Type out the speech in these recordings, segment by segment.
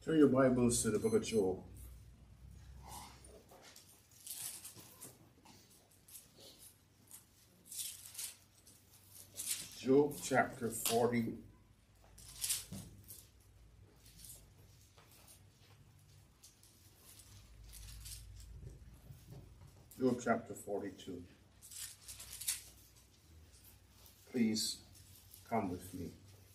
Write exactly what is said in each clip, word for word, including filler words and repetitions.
Turn your Bibles to the book of Job. Job chapter forty. Job chapter forty-two. Please come with me.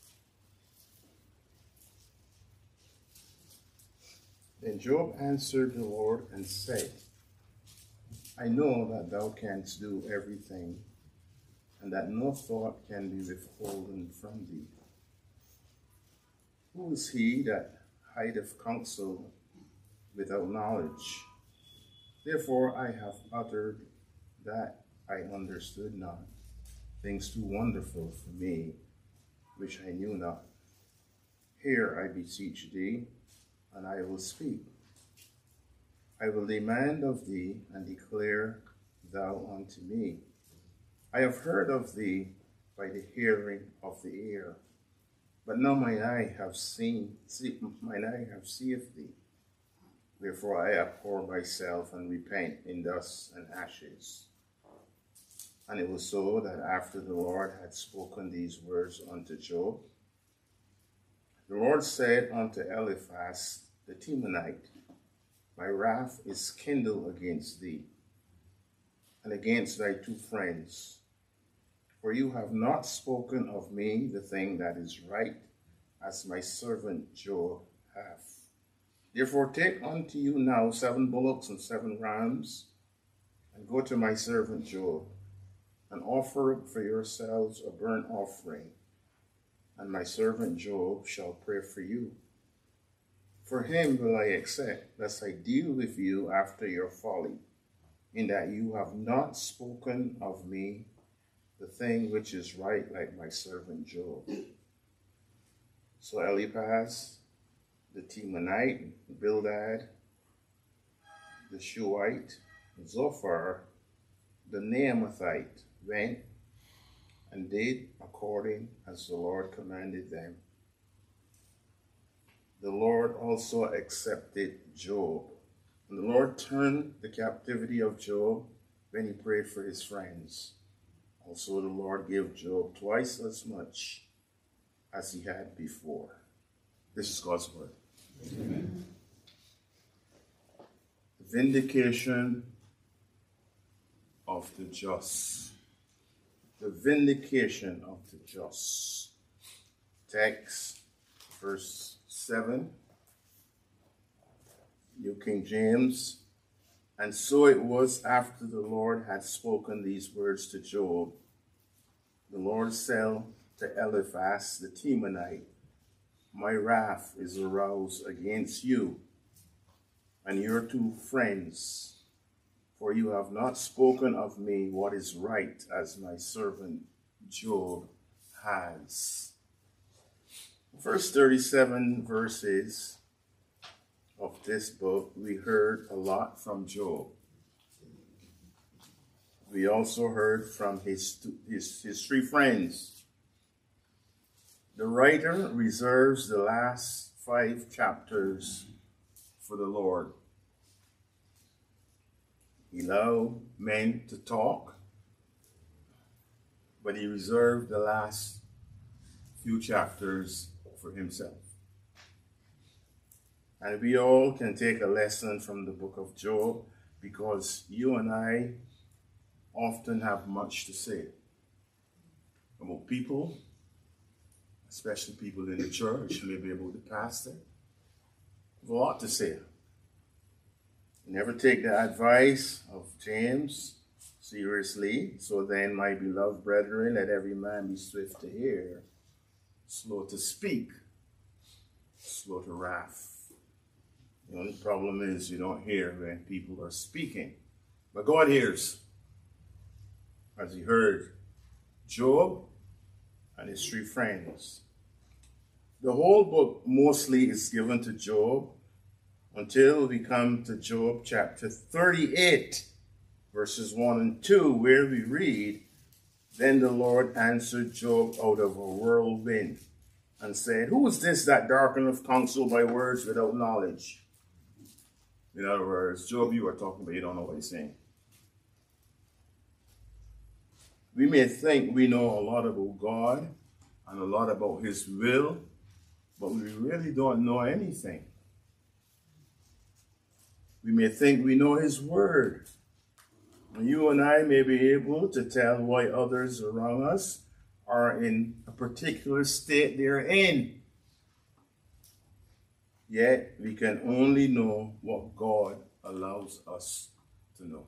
Then Job answered the Lord and said, I know that thou canst do everything, and that no thought can be withholden from thee. Who is he that hideth counsel without knowledge? Therefore I have uttered that I understood not, things too wonderful for me, which I knew not. Hear, I beseech thee, and I will speak. I will demand of thee, and declare thou unto me. I have heard of thee by the hearing of the ear, but now mine eye have seen, see, mine eye have seeth thee. Wherefore I abhor myself and repent in dust and ashes. And it was so that after the Lord had spoken these words unto Job, the Lord said unto Eliphaz the Temanite, My wrath is kindled against thee, and against thy two friends, for you have not spoken of me the thing that is right, as my servant Job hath. Therefore take unto you now seven bullocks and seven rams, and go to my servant Job, and offer for yourselves a burnt offering, and my servant Job shall pray for you. For him will I accept, lest I deal with you after your folly, in that you have not spoken of me the thing which is right, like my servant Job. So Eliphaz, the Temanite, Bildad, the Shuhite, Zophar, the Naamathite, went and did according as the Lord commanded them. The Lord also accepted Job. And the Lord turned the captivity of Job when he prayed for his friends. Also the Lord gave Job twice as much as he had before. This is God's word. Amen. Vindication of the just. The vindication of the just. Text, verse seven, New King James. And so it was after the Lord had spoken these words to Job, the Lord said to Eliphaz the Temanite, My wrath is aroused against you and your two friends, for you have not spoken of me what is right, as my servant Job has. First thirty-seven verses of this book, we heard a lot from Job. We also heard from his, his, his three friends. The writer reserves the last five chapters for the Lord. He allowed men to talk, but he reserved the last few chapters for himself. And we all can take a lesson from the book of Job, because you and I often have much to say about people, especially people in the church, maybe about the pastor. We have a lot to say. Never take the advice of James seriously. So then, my beloved brethren, let every man be swift to hear, slow to speak, slow to wrath. The only problem is you don't hear when people are speaking. But God hears, as he heard Job and his three friends. The whole book mostly is given to Job until we come to Job chapter thirty-eight, verses one and two, where we read, Then the Lord answered Job out of a whirlwind and said, "Who is this that darkeneth counsel by words without knowledge?" In other words, Job, you are talking, but you don't know what he's saying. We may think we know a lot about God and a lot about his will, but we really don't know anything. We may think we know his word. And you and I may be able to tell why others around us are in a particular state they're in. Yet we can only know what God allows us to know.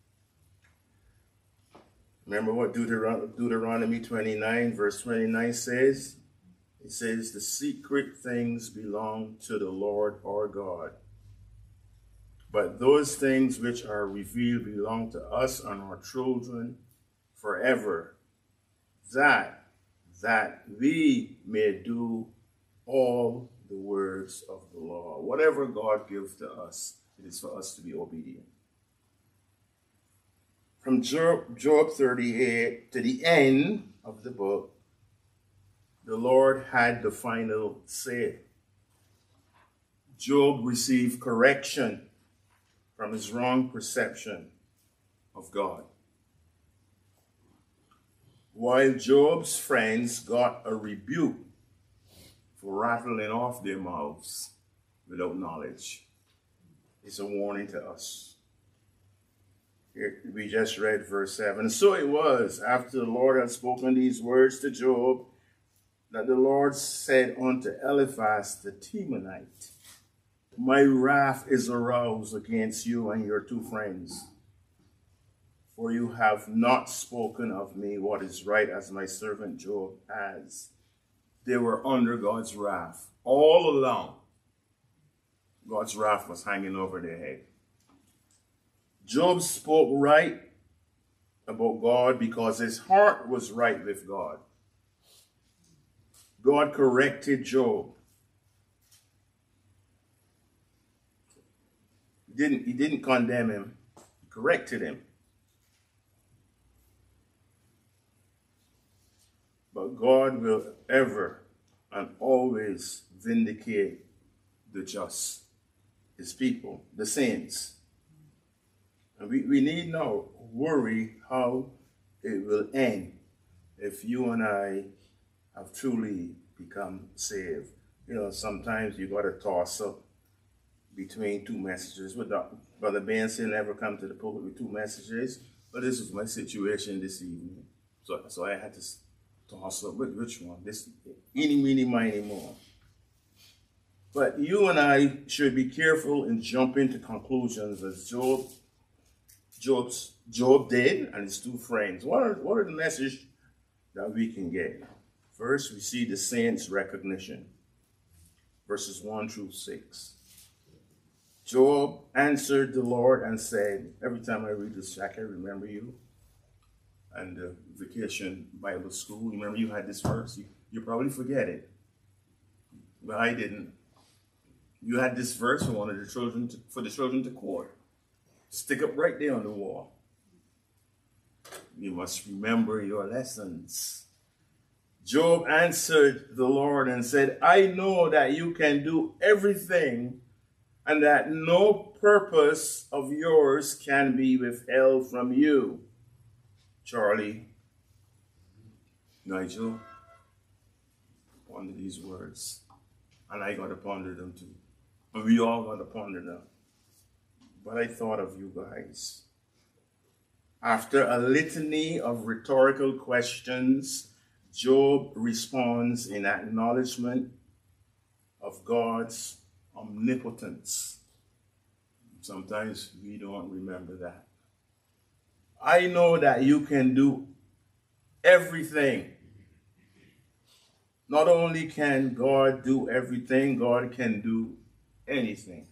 Remember what Deuteron- Deuteronomy twenty-nine, verse twenty-nine says? It says, "The secret things belong to the Lord our God. But those things which are revealed belong to us and our children forever, that, that we may do all the words of the law." Whatever God gives to us, it is for us to be obedient. From Job, Job thirty-eight to the end of the book, the Lord had the final say. Job received correction from his wrong perception of God, while Job's friends got a rebuke for rattling off their mouths without knowledge. It's a warning to us. Here, we just read verse seven. "So it was, after the Lord had spoken these words to Job, that the Lord said unto Eliphaz the Temanite, My wrath is aroused against you and your two friends, for you have not spoken of me what is right, as my servant Job has." They were under God's wrath. All along, God's wrath was hanging over their head. Job spoke right about God because his heart was right with God. God corrected Job. He didn't, he didn't condemn him. He corrected him. But God will ever and always vindicate the just, his people, the saints. And we, we need not worry how it will end if you and I have truly become saved. You know, sometimes you got to toss up between two messages. But Brother Ben said never come to the pulpit with two messages. But this was my situation this evening. So, so I had to toss up, which one? This, eeny, meeny, miny, more. But you and I should be careful in jumping to conclusions as Job, Job's, Job did and his two friends. What are, what are the messages that we can get? First, we see the saints' recognition. Verses one through six. Job answered the Lord and said, every time I read this, Jack, I remember you. And the vacation Bible school, remember you had this verse? You, you probably forget it. But I didn't. You had this verse for one of the children to, for the children to quote. Stick up right there on the wall. You must remember your lessons. Job answered the Lord and said, I know that you can do everything and that no purpose of yours can be withheld from you. Charlie, Nigel, ponder these words. And I got to ponder them too. And we all got to ponder them. But I thought of you guys. After a litany of rhetorical questions, Job responds in acknowledgement of God's omnipotence. Sometimes we don't remember that. I know that you can do everything. Not only can God do everything, God can do anything.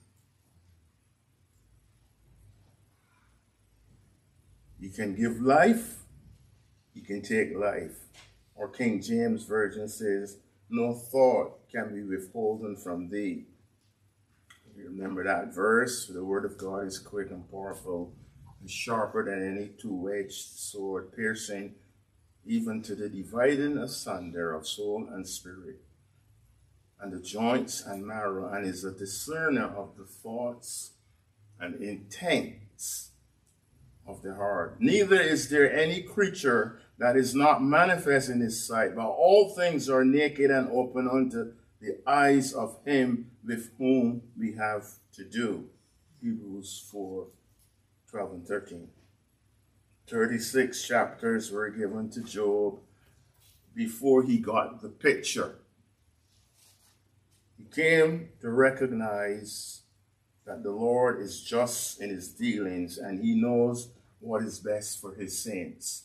He can give life, he can take life. Or King James Version says, no thought can be withholden from thee. You remember that verse? The word of God is quick and powerful and sharper than any two-edged sword, piercing even to the dividing asunder of soul and spirit, and the joints and marrow, and is a discerner of the thoughts and intents of the heart. Neither is there any creature that is not manifest in his sight, but all things are naked and open unto the eyes of him with whom we have to do. Hebrews four, twelve and thirteen. thirty-six chapters were given to Job before he got the picture. He came to recognize that the Lord is just in his dealings and he knows what is best for his saints.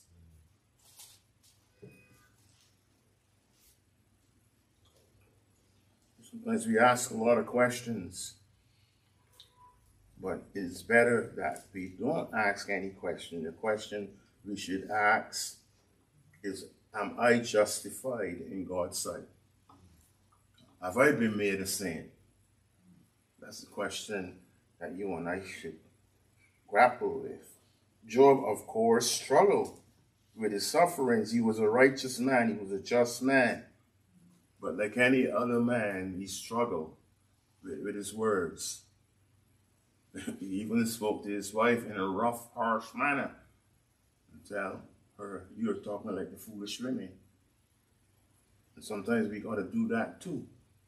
Sometimes we ask a lot of questions, but it's better that we don't ask any question. The question we should ask is, am I justified in God's sight? Have I been made a saint? That's the question that you and I should grapple with. Job, of course, struggled with his sufferings. He was a righteous man. He was a just man. But like any other man, he struggled with, with his words. He even spoke to his wife in a rough, harsh manner and tell her, you're talking like the foolish women. And sometimes we got to do that too.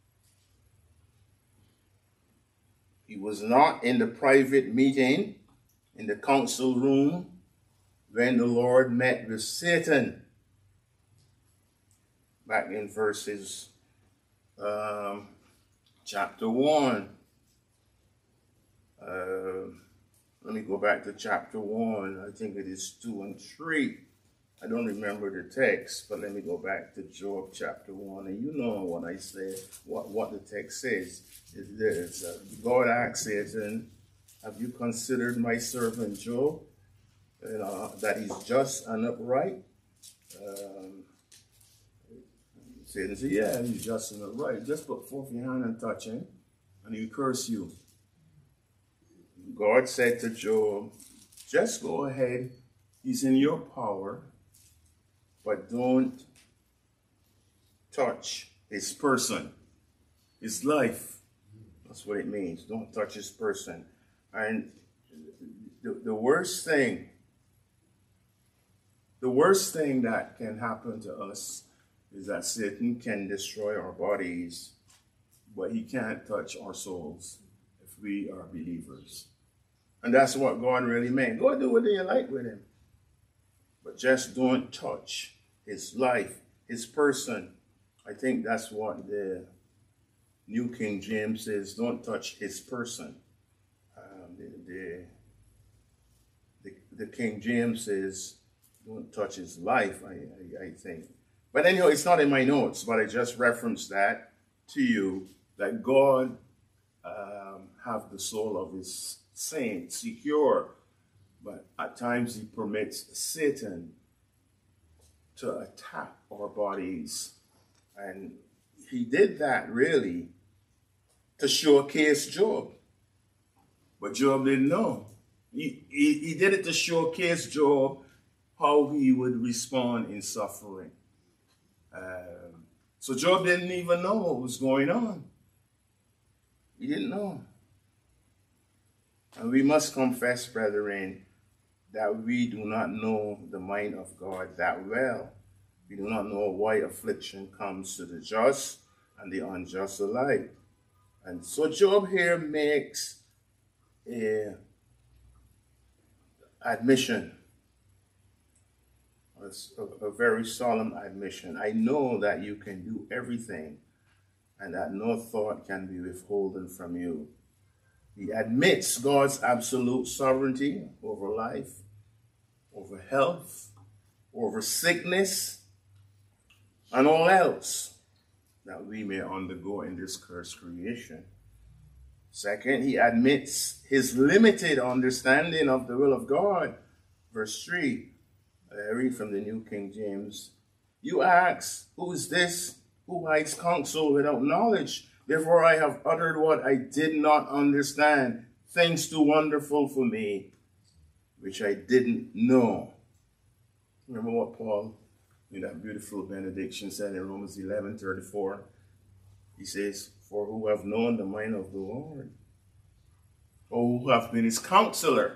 He was not in the private meeting in the council room when the Lord met with Satan. Back in verses, um, chapter one. Uh, let me go back to chapter one. I think it is two and three. I don't remember the text, but let me go back to Job chapter one. And you know what I said, what, what the text says is this. Uh, God asked Satan, have you considered my servant Job, uh, that he's just and upright? Um, Satan said, yeah, he's just and upright. Just put forth your hand and touch him, and he'll curse you. God said to Job, just go ahead. He's in your power, but don't touch his person, his life. That's what it means. Don't touch his person. And the, the worst thing, the worst thing that can happen to us is that Satan can destroy our bodies, but he can't touch our souls if we are believers. And that's what God really meant. Go do what you like with him, but just don't touch his life, his person. I think that's what the New King James says, don't touch his person. Um, the, the, the, the King James says, don't touch his life, I, I, I think. But anyhow, it's not in my notes, but I just referenced that to you, that God um, have the soul of his saints secure, but at times he permits Satan to attack our bodies. And he did that really to showcase Job. But Job didn't know. He, he, he did it to showcase Job how he would respond in suffering. Um, so Job didn't even know what was going on. He didn't know. And we must confess, brethren, that we do not know the mind of God that well. We do not know why affliction comes to the just and the unjust alike. And so Job here makes a admission, a, a very solemn admission. I know that you can do everything and that no thought can be withholden from you. He admits God's absolute sovereignty over life, over health, over sickness, and all else that we may undergo in this cursed creation. Second, he admits his limited understanding of the will of God. Verse three, I read from the New King James. You ask, who is this who hides counsel without knowledge? Therefore I have uttered what I did not understand, things too wonderful for me, which I didn't know. Remember what Paul, in that beautiful benediction, said in Romans eleven thirty-four? He says, for who have known the mind of the Lord, or who have been his counselor,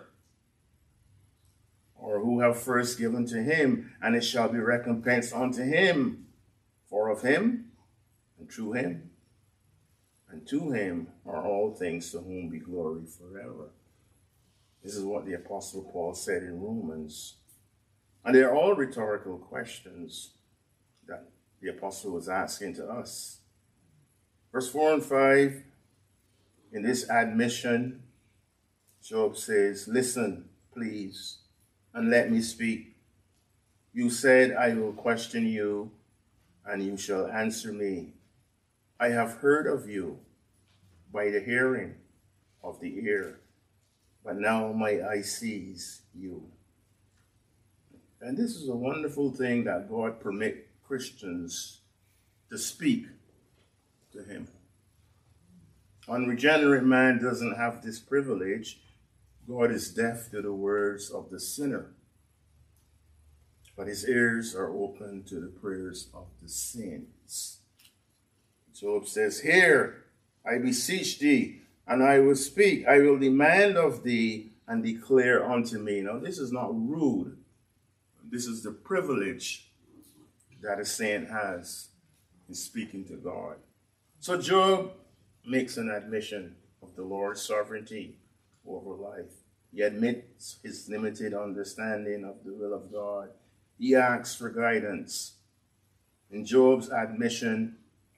or who have first given to him, and it shall be recompensed unto him. For of him, and through him, and to him are all things, to whom be glory forever. This is what the Apostle Paul said in Romans. And they're all rhetorical questions that the Apostle was asking to us. Verse four and five, in this admission, Job says, listen, please, and let me speak. You said, I will question you, and you shall answer me. I have heard of you by the hearing of the ear, but now my eye sees you. And this is a wonderful thing, that God permit Christians to speak to him. Unregenerate man doesn't have this privilege. God is deaf to the words of the sinner, but his ears are open to the prayers of the saints. Job says, hear, I beseech thee, and I will speak. I will demand of thee, and declare unto me. Now, this is not rude. This is the privilege that a saint has in speaking to God. So Job makes an admission of the Lord's sovereignty over life. He admits his limited understanding of the will of God. He asks for guidance. In Job's admission,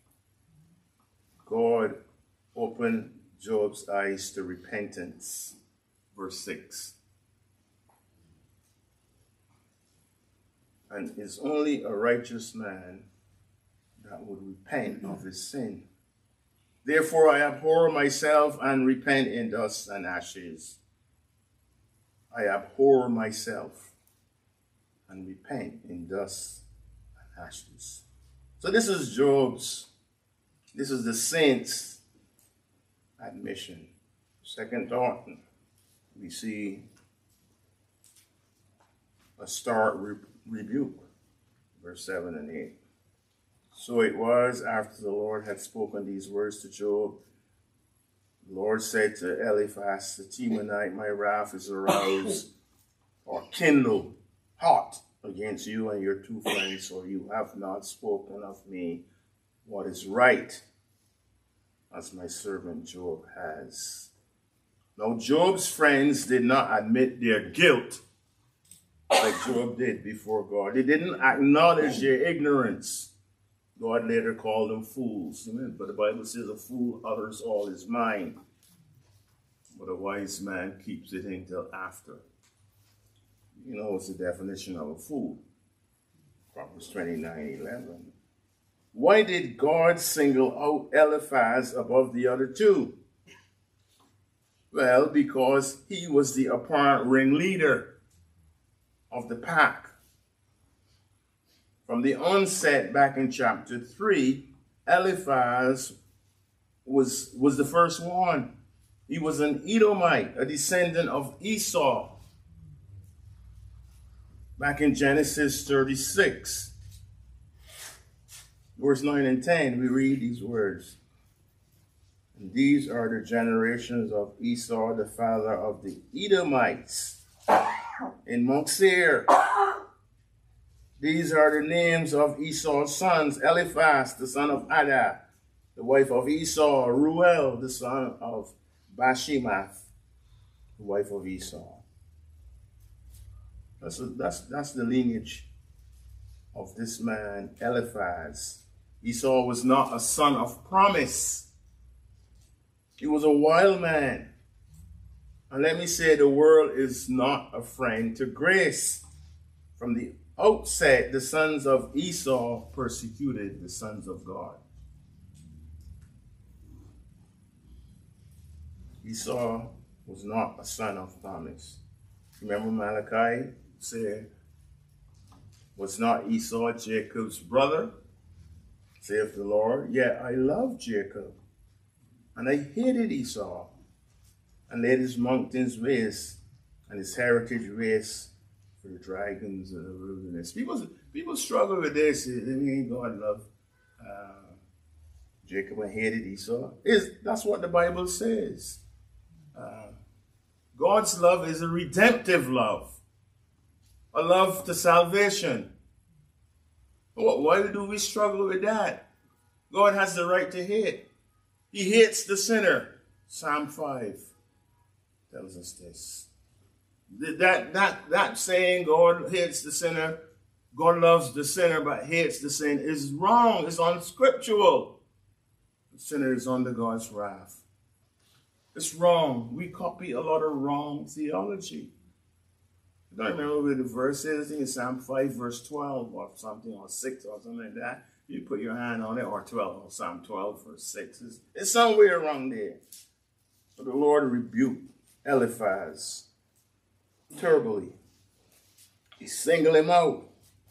God opened Job's eyes to repentance. Verse six. And it's only a righteous man that would repent of his sin. Therefore I abhor myself and repent in dust and ashes. I abhor myself and repent in dust and ashes. So this is Job's, this is the saint's admission. Second thought, we see a stark re rebuke, verse seven and eight. So it was, after the Lord had spoken these words to Job, the Lord said to Eliphaz the Temanite, my wrath is aroused or kindled hot against you and your two friends, for you have not spoken of me what is right, as my servant Job has. Now Job's friends did not admit their guilt like Job did before God. They didn't acknowledge their ignorance. God later called them fools. Amen. But the Bible says a fool utters all his mind, but a wise man keeps it until after. You know what's the definition of a fool? Proverbs twenty-nine eleven. Why did God single out Eliphaz above the other two? Well, because he was the apparent ringleader of the pack. From the onset, back in chapter three, Eliphaz was, was the first one. He was an Edomite, a descendant of Esau. Back in Genesis thirty-six, verse nine and ten, we read these words. And these are the generations of Esau, the father of the Edomites, in Mount Seir. These are the names of Esau's sons: Eliphaz, the son of Adah, the wife of Esau; Ruel, the son of Bashemath, the wife of Esau. That's, a, that's, that's the lineage of this man, Eliphaz. Esau was not a son of promise. He was a wild man. And let me say, the world is not a friend to grace. From the outset, the sons of Esau persecuted the sons of God. Esau was not a son of promise. Remember Malachi said, was not Esau Jacob's brother? Saith the Lord, yet I loved Jacob, and I hated Esau, and laid his mountains waste, and his heritage waste for the dragons of the wilderness. People, people struggle with this. I mean, God love uh, Jacob hated Esau. Is that's what the Bible says. Uh, God's love is a redemptive love, a love to salvation. Why do we struggle with that? God has the right to hate. He hates the sinner. Psalm five tells us this. That, that, that saying, God hates the sinner, God loves the sinner but hates the sin, is wrong. It's unscriptural. The sinner is under God's wrath. It's wrong. We copy a lot of wrong theology. I don't remember where the verse is. I think it's Psalm five, verse twelve or something, or six or something like that. You put your hand on it, or twelve, or Psalm twelve, verse six. It's, it's somewhere around there. But the Lord rebuked Eliphaz terribly. He singled him out.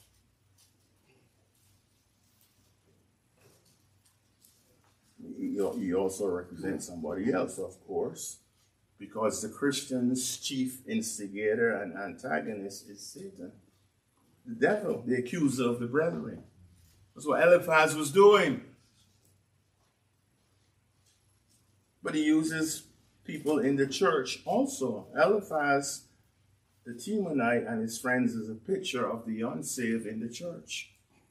He also represents somebody else, of course, because the Christian's chief instigator and antagonist is Satan, the devil, the accuser of the brethren. That's what Eliphaz was doing. But he uses people in the church also. Eliphaz, the Temanite, and his friends is a picture of the unsaved in the church.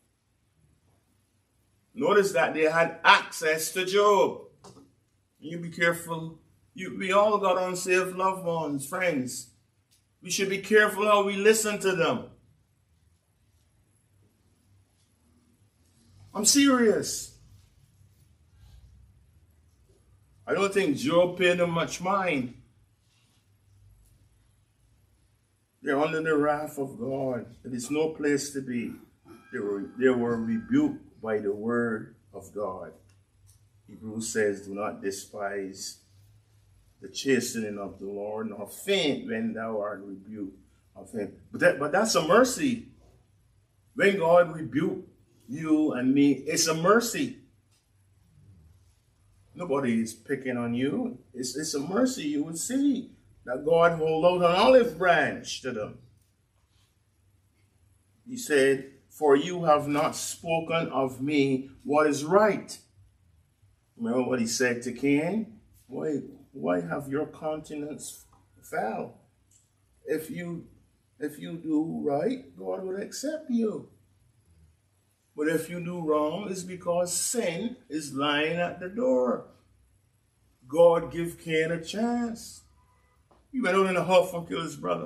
Notice that they had access to Job. You be careful. You, we all got unsaved loved ones, friends. We should be careful how we listen to them. I'm serious. I don't think Job paid them much mind. They're under the wrath of God. It is no place to be. They were, they were rebuked by the word of God. Hebrews says, do not despise the chastening of the Lord, nor faint when thou art rebuked of him. But, that, but that's a mercy. When God rebukes you and me, it's a mercy. Nobody is picking on you. It's, it's a mercy. You would see that God hold out an olive branch to them. He said, for you have not spoken of me what is right. Remember what he said to Cain? Why, why have your countenance fell? If you, if you do right, God will accept you. But if you do wrong, it's because sin is lying at the door. God give Cain a chance. He went out in a huff and killed his brother.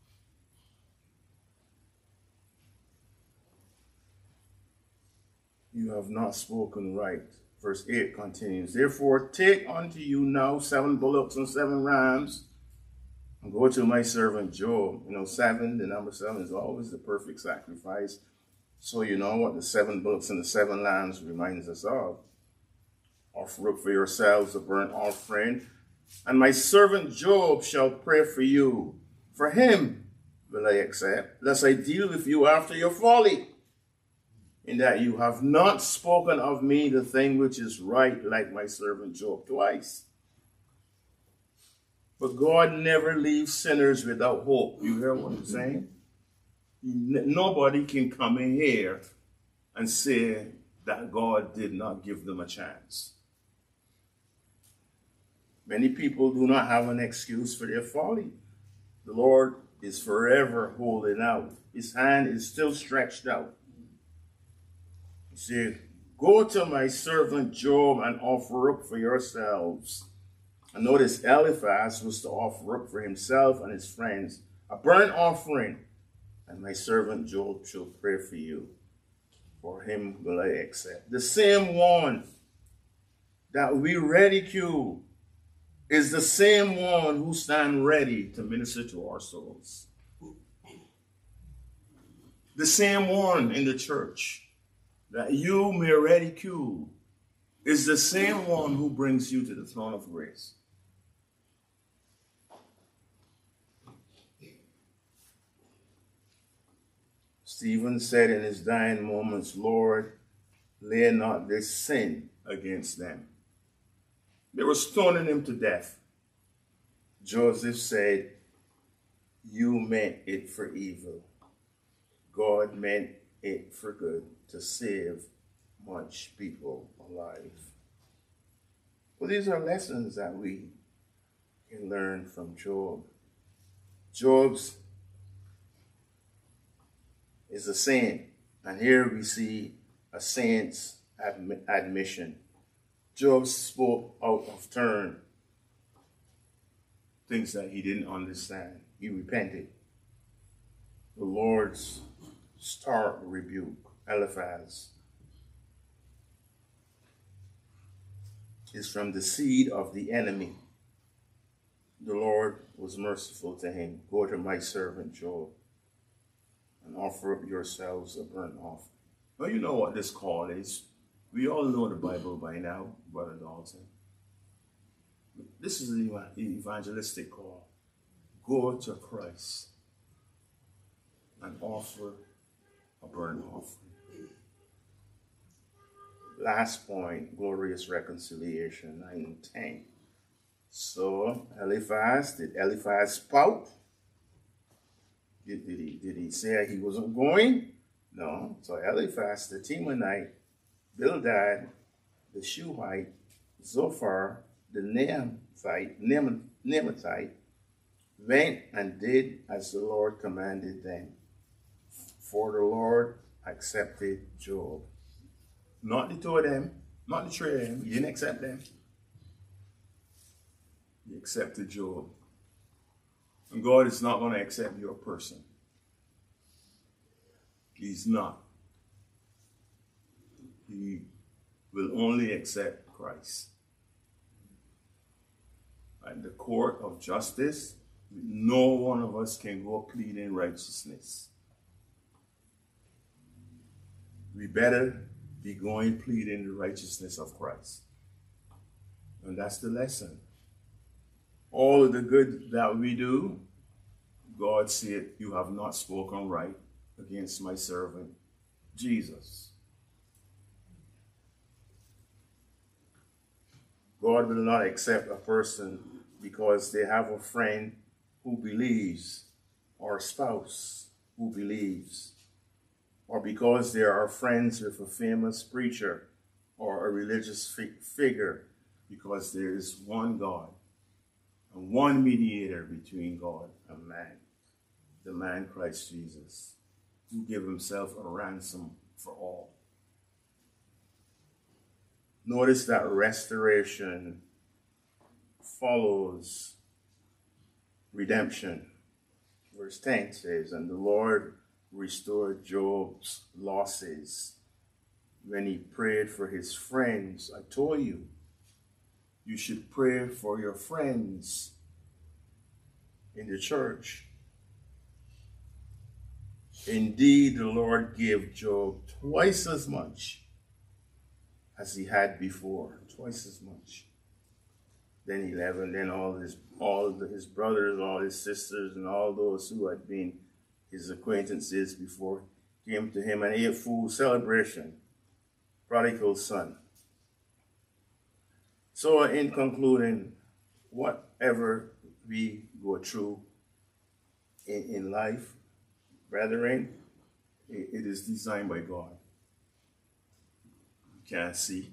You have not spoken right. Verse eight continues, therefore take unto you now seven bullocks and seven rams, and go to my servant Job. You know, seven, the number seven is always the perfect sacrifice. So you know what the seven bullocks and the seven lambs reminds us of. Offer up for yourselves a burnt offering, and my servant Job shall pray for you. For him will I accept, lest I deal with you after your folly, in that you have not spoken of me the thing which is right, like my servant Job twice. But God never leaves sinners without hope. You hear what I'm saying? Nobody can come in here and say that God did not give them a chance. Many people do not have an excuse for their folly. The Lord is forever holding out. His hand is still stretched out. He said, go to my servant Job and offer up for yourselves. And notice Eliphaz was to offer up for himself and his friends a burnt offering. And my servant Job shall pray for you. For him will I accept. The same one that we ridicule is the same one who stand ready to minister to our souls. The same one in the church that you may ridicule is the same one who brings you to the throne of grace. Stephen said in his dying moments, Lord, lay not this sin against them. They were stoning him to death. Joseph said, you meant it for evil. God meant it for good, to save much people alive. Well, these are lessons that we can learn from Job. Job's is a saint, and here we see a saint's admi- admission. Job spoke out of turn, things that he didn't understand. He repented. The Lord's stark rebuke, Eliphaz, is from the seed of the enemy. The Lord was merciful to him. Go to my servant Job and offer up yourselves a burnt offering. Well, you know what this call is. We all know the Bible by now, Brother Dalton. This is the evangelistic call. Go to Christ and offer a burnt offering. Last point, glorious reconciliation, nine and ten. So Eliphaz, did Eliphaz pout? Did, did, he, did he say he wasn't going? No. So Eliphaz, the Temanite, Bildad, the Shuhite, Zophar, the Naamathite, Naamathite, went and did as the Lord commanded them. For the Lord accepted Job. Not the two of them, not the three of them. He didn't accept them. He accepted Job. And God is not going to accept your person. He's not. He will only accept Christ. At the court of justice, no one of us can go pleading righteousness. We better be going pleading the righteousness of Christ. And that's the lesson. All of the good that we do, God said, you have not spoken right against my servant Jesus. God will not accept a person because they have a friend who believes, or a spouse who believes, or because they are friends with a famous preacher or a religious fi- figure, because there is one God and one mediator between God and man, the man Christ Jesus, who gave himself a ransom for all. Notice that restoration follows redemption. Verse ten says, and the Lord restored Job's losses when he prayed for his friends. I told you, you should pray for your friends in the church. Indeed, the Lord gave Job twice as much as he had before, twice as much. Then eleven, then all his all the, his brothers, all his sisters, and all those who had been his acquaintances before came to him and ate full celebration. Prodigal son. So in concluding, whatever we go through in, in life, brethren, it, it is designed by God. You can't see.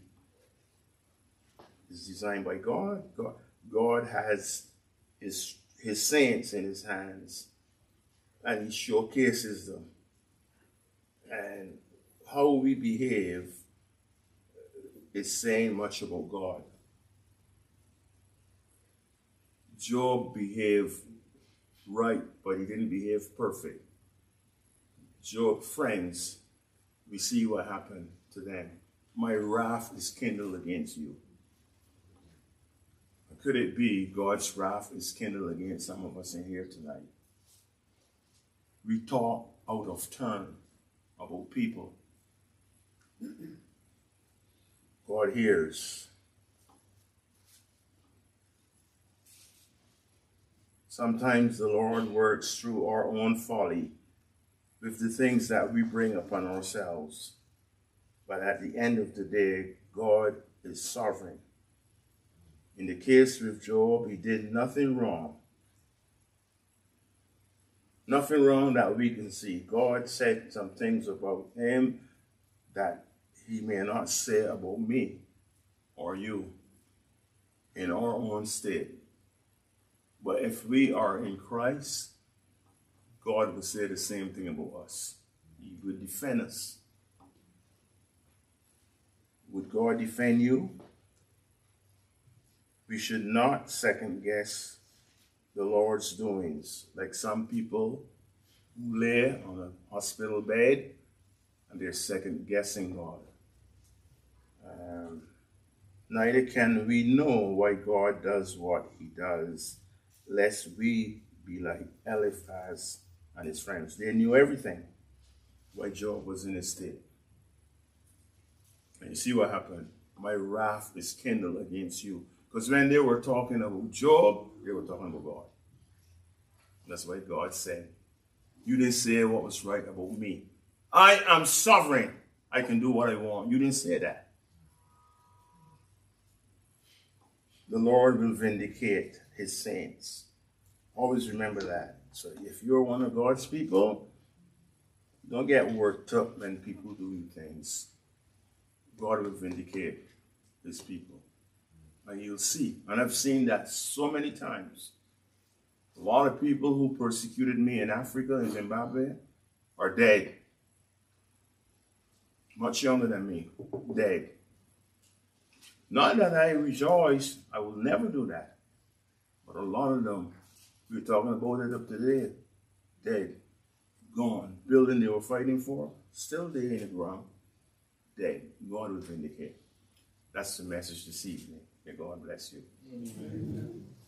It's designed by God. God, God has his, his saints in his hands, and he showcases them. And how we behave is saying much about God. Job behaved right, but he didn't behave perfect. Job's friends, we see what happened to them. My wrath is kindled against you. Could it be God's wrath is kindled against some of us in here tonight? We talk out of turn about people. God hears. Sometimes the Lord works through our own folly with the things that we bring upon ourselves. But at the end of the day, God is sovereign. In the case with Job, he did nothing wrong. Nothing wrong that we can see. God said some things about him that he may not say about me or you. in our own state. But if we are in Christ, God will say the same thing about us. He will defend us. Would God defend you? We should not second guess the Lord's doings, like some people who lay on a hospital bed and they're second guessing God. Um, neither can we know why God does what he does, lest we be like Eliphaz and his friends. They knew everything. Why Job was in his state. And you see what happened? My wrath is kindled against you. Because when they were talking about Job, they were talking about God. That's why God said, you didn't say what was right about me. I am sovereign. I can do what I want. You didn't say that. The Lord will vindicate his saints. Always remember that. So if you're one of God's people, don't get worked up when people do things. God will vindicate his people. And you'll see. And I've seen that so many times. A lot of people who persecuted me in Africa and Zimbabwe are dead. Much younger than me. Dead. Not that I rejoice. I will never do that. But a lot of them, we're talking about it up today. Dead. Gone. Building they were fighting for, still there in the ground. Dead. God will vindicate. That's the message this evening. May God bless you. Amen.